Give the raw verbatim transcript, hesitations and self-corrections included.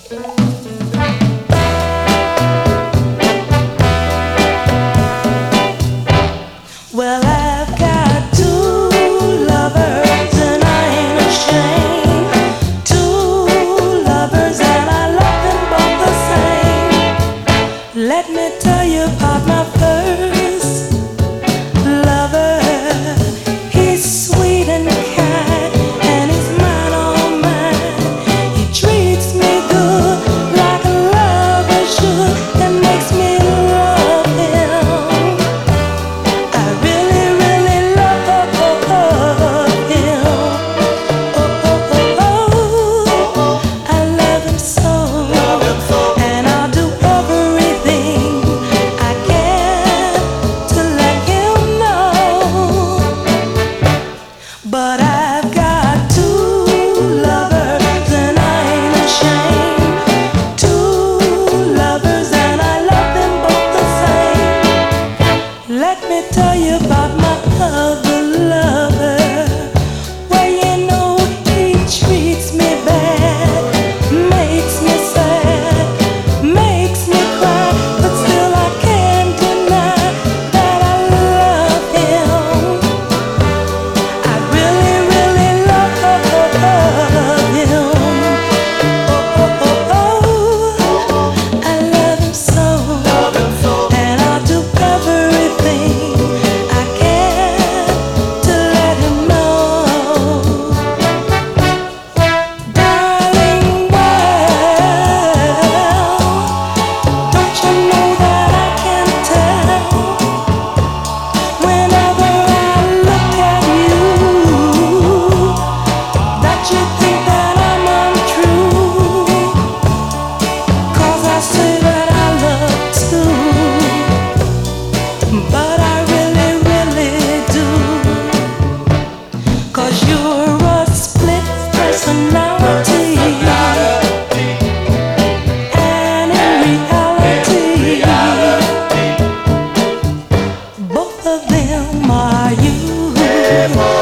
Well, I've got two lovers and I ain't ashamed. Two lovers and I love them both the same. Let me tell you about my first lover. He's sweet and kind and he's mine, all mine. He treats me good like a lover should and makes me love him. I really, really love him. Oh, oh, oh, oh. I love him so, and I'll do everything I can to let him know. But I've got two lovers and I ain't ashamed. Two lovers and I love them both the same. Let me tell you about my other lover. Well, you know he treats me bad, makes me sad, makes me cry, but still I can't deny that I love him. I really, really love him. Oh, oh, oh, oh. I love him so, and I'll do everything I can to let him know. Darling, well, don't you know that I can tell whenever I look at you that you think that I'm untrue? 'Cause I say that I love too, but I really, really do. 'Cause you're a split personality, and in reality, both of them are you.